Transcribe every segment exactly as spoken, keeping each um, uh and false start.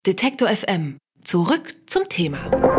Detektor F M. Zurück zum Thema.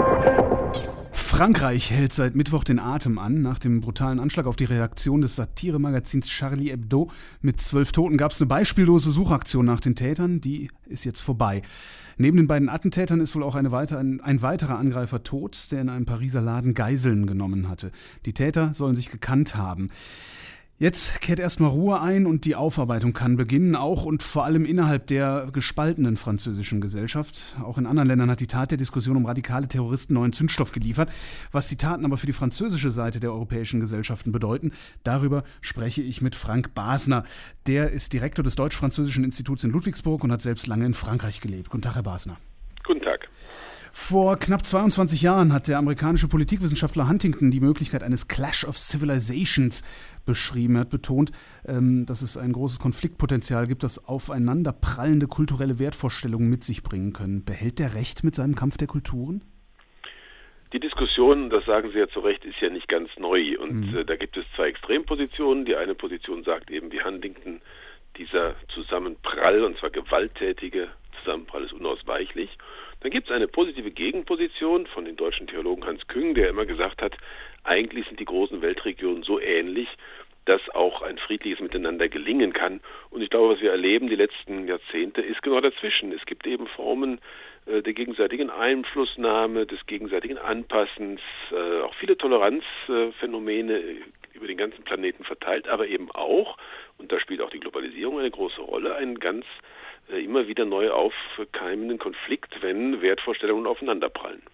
Frankreich hält seit Mittwoch den Atem an. Nach dem brutalen Anschlag auf die Redaktion des Satiremagazins Charlie Hebdo mit zwölf Toten gab es eine beispiellose Suchaktion nach den Tätern. Die ist jetzt vorbei. Neben den beiden Attentätern ist wohl auch eine weiter, ein, ein weiterer Angreifer tot, der in einem Pariser Laden Geiseln genommen hatte. Die Täter sollen sich gekannt haben. Jetzt kehrt erstmal Ruhe ein und die Aufarbeitung kann beginnen, auch und vor allem innerhalb der gespaltenen französischen Gesellschaft. Auch in anderen Ländern hat die Tat der Diskussion um radikale Terroristen neuen Zündstoff geliefert. Was die Taten aber für die französische Seite der europäischen Gesellschaften bedeuten, darüber spreche ich mit Frank Basner. Der ist Direktor des Deutsch-Französischen Instituts in Ludwigsburg und hat selbst lange in Frankreich gelebt. Guten Tag, Herr Basner. Guten Tag. Vor knapp zweiundzwanzig Jahren hat der amerikanische Politikwissenschaftler Huntington die Möglichkeit eines Clash of Civilizations beschrieben. Er hat betont, ähm, dass es ein großes Konfliktpotenzial gibt, das aufeinanderprallende kulturelle Wertvorstellungen mit sich bringen können. Behält der Recht mit seinem Kampf der Kulturen? Die Diskussion, das sagen Sie ja zu Recht, ist ja nicht ganz neu. Und Mhm. äh, da gibt es zwei Extrempositionen. Die eine Position sagt eben wie Huntington, dieser Zusammenprall, und zwar gewalttätige Zusammenprall, ist unausweichlich. Dann gibt es eine positive Gegenposition von den deutschen Theologen Hans Küng, der immer gesagt hat, eigentlich sind die großen Weltregionen so ähnlich, dass auch ein friedliches Miteinander gelingen kann. Und ich glaube, was wir erleben die letzten Jahrzehnte, ist genau dazwischen. Es gibt eben Formen äh, der gegenseitigen Einflussnahme, des gegenseitigen Anpassens, äh, auch viele Toleranzphänomene äh, über den ganzen Planeten verteilt, aber eben auch, und da spielt auch die Globalisierung eine große Rolle, einen ganz äh, immer wieder neu aufkeimenden Konflikt, wenn Wertvorstellungen aufeinanderprallen.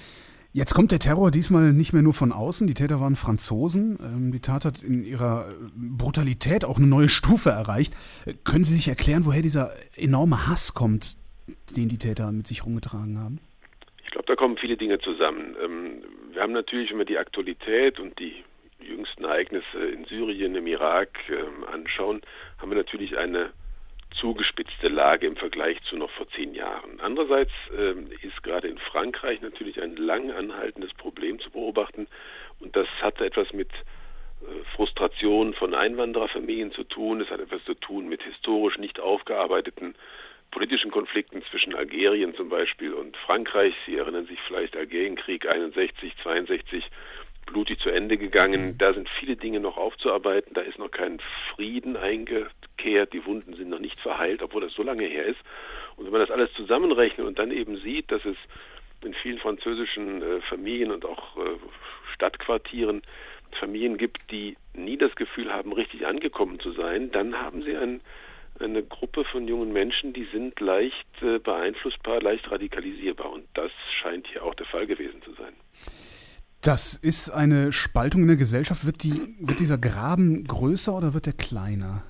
Jetzt kommt der Terror diesmal nicht mehr nur von außen. Die Täter waren Franzosen. Ähm, die Tat hat in ihrer Brutalität auch eine neue Stufe erreicht. Äh, können Sie sich erklären, woher dieser enorme Hass kommt, den die Täter mit sich rumgetragen haben? Ich glaube, da kommen viele Dinge zusammen. Ähm, wir haben natürlich, wenn wir die Aktualität und die jüngsten Ereignisse in Syrien, im Irak ähm, anschauen, haben wir natürlich eine zugespitzte Lage im Vergleich zu noch vor zehn Jahren. Andererseits ähm, ist gerade in Frankreich natürlich ein lang anhaltendes Problem zu beobachten, und das hat etwas mit äh, Frustration von Einwandererfamilien zu tun, es hat etwas zu tun mit historisch nicht aufgearbeiteten politischen Konflikten zwischen Algerien zum Beispiel und Frankreich. Sie erinnern sich vielleicht, Algerienkrieg einundsechzig, zweiundsechzig, blutig zu Ende gegangen. Da sind viele Dinge noch aufzuarbeiten. Da ist noch kein Frieden eingekehrt. Die Wunden sind noch nicht verheilt, obwohl das so lange her ist. Und wenn man das alles zusammenrechnet und dann eben sieht, dass es in vielen französischen äh, Familien und auch äh, Stadtquartieren Familien gibt, die nie das Gefühl haben, richtig angekommen zu sein, dann haben sie ein, eine Gruppe von jungen Menschen, die sind leicht äh, beeinflussbar, leicht radikalisierbar. Und das scheint hier auch der Fall gewesen zu sein. Das ist eine Spaltung in der Gesellschaft. Wird, die, wird dieser Graben größer oder wird er kleiner?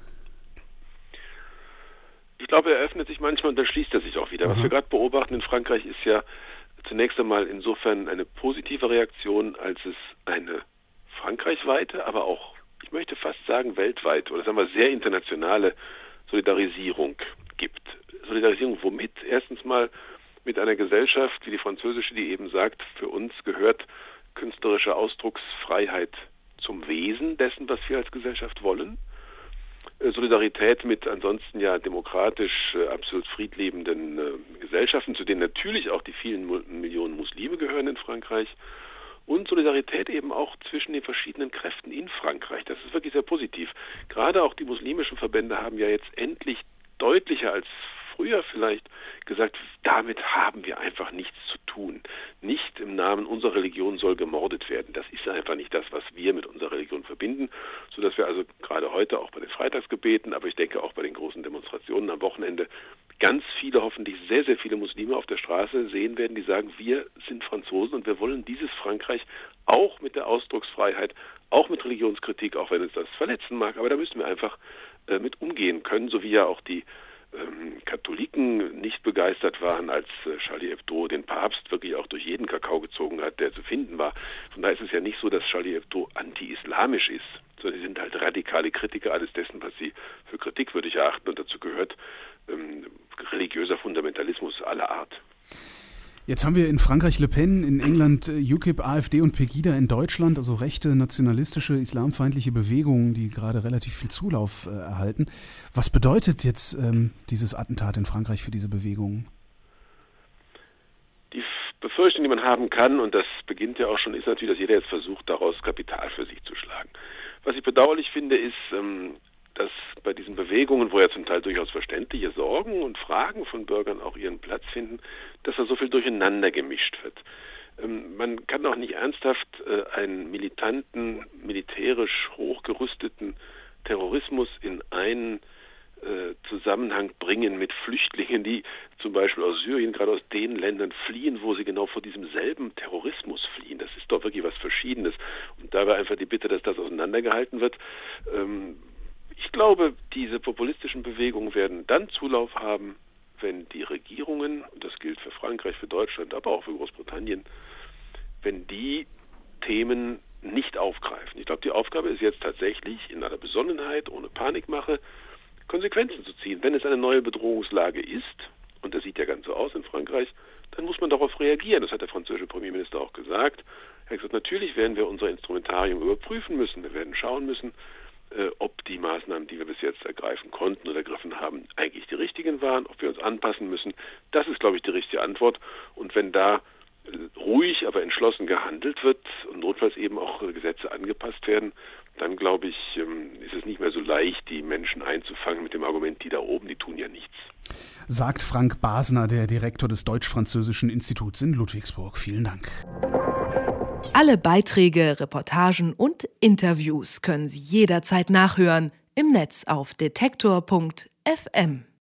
Ich glaube, er öffnet sich manchmal und dann schließt er sich auch wieder. Aha. Was wir gerade beobachten in Frankreich ist ja zunächst einmal insofern eine positive Reaktion, als es eine frankreichweite, aber auch, ich möchte fast sagen, weltweit oder sagen wir sehr internationale Solidarisierung gibt. Solidarisierung womit? Erstens mal mit einer Gesellschaft wie die französische, die eben sagt, für uns gehört künstlerische Ausdrucksfreiheit zum Wesen dessen, was wir als Gesellschaft wollen. Solidarität mit ansonsten ja demokratisch, absolut friedliebenden äh, Gesellschaften, zu denen natürlich auch die vielen Millionen Muslime gehören in Frankreich. Und Solidarität eben auch zwischen den verschiedenen Kräften in Frankreich. Das ist wirklich sehr positiv. Gerade auch die muslimischen Verbände haben ja jetzt endlich deutlicher als früher vielleicht gesagt, damit haben wir einfach nichts zu tun. Nicht im Namen unserer Religion soll gemordet werden. Das ist einfach nicht das, was wir mit unserer Religion verbinden, sodass wir also gerade heute auch bei den Freitagsgebeten, aber ich denke auch bei den großen Demonstrationen am Wochenende ganz viele, hoffentlich sehr, sehr viele Muslime auf der Straße sehen werden, die sagen, wir sind Franzosen und wir wollen dieses Frankreich auch mit der Ausdrucksfreiheit, auch mit Religionskritik, auch wenn es das verletzen mag, aber da müssen wir einfach äh, mit umgehen können, so wie ja auch die Ähm, Katholiken nicht begeistert waren, als äh, Charlie Hebdo den Papst wirklich auch durch jeden Kakao gezogen hat, der zu finden war. Von daher ist es ja nicht so, dass Charlie Hebdo anti-islamisch ist, sondern sie sind halt radikale Kritiker alles dessen, was sie für kritikwürdig erachten, und dazu gehört ähm, religiöser Fundamentalismus aller Art. Jetzt haben wir in Frankreich Le Pen, in England U K I P, AfD und Pegida, in Deutschland, also rechte, nationalistische, islamfeindliche Bewegungen, die gerade relativ viel Zulauf äh, erhalten. Was bedeutet jetzt ähm, dieses Attentat in Frankreich für diese Bewegungen? Befürchtung, die man haben kann, und das beginnt ja auch schon, ist natürlich, dass jeder jetzt versucht, daraus Kapital für sich zu schlagen. Was ich bedauerlich finde, ist, dass bei diesen Bewegungen, wo ja zum Teil durchaus verständliche Sorgen und Fragen von Bürgern auch ihren Platz finden, dass da so viel durcheinander gemischt wird. Man kann auch nicht ernsthaft einen militanten, militärisch hochgerüsteten Terrorismus in einen Zusammenhang bringen mit Flüchtlingen, die zum Beispiel aus Syrien, gerade aus den Ländern fliehen, wo sie genau vor diesem selben Terrorismus fliehen. Das ist doch wirklich was Verschiedenes. Und da war einfach die Bitte, dass das auseinandergehalten wird. Ich glaube, diese populistischen Bewegungen werden dann Zulauf haben, wenn die Regierungen, und das gilt für Frankreich, für Deutschland, aber auch für Großbritannien, wenn die Themen nicht aufgreifen. Ich glaube, die Aufgabe ist jetzt tatsächlich, in aller Besonnenheit, ohne Panikmache, Konsequenzen zu ziehen. Wenn es eine neue Bedrohungslage ist, und das sieht ja ganz so aus in Frankreich, dann muss man darauf reagieren. Das hat der französische Premierminister auch gesagt. Er hat gesagt, natürlich werden wir unser Instrumentarium überprüfen müssen. Wir werden schauen müssen, äh, ob die Maßnahmen, die wir bis jetzt ergreifen konnten oder ergriffen haben, eigentlich die richtigen waren, ob wir uns anpassen müssen. Das ist, glaube ich, die richtige Antwort. Und wenn da äh, ruhig, aber entschlossen gehandelt wird und notfalls eben auch äh, Gesetze angepasst werden, dann glaube ich, ist es nicht mehr so leicht, die Menschen einzufangen mit dem Argument, die da oben, die tun ja nichts. Sagt Frank Basner, der Direktor des Deutsch-Französischen Instituts in Ludwigsburg. Vielen Dank. Alle Beiträge, Reportagen und Interviews können Sie jederzeit nachhören im Netz auf detektor punkt f m.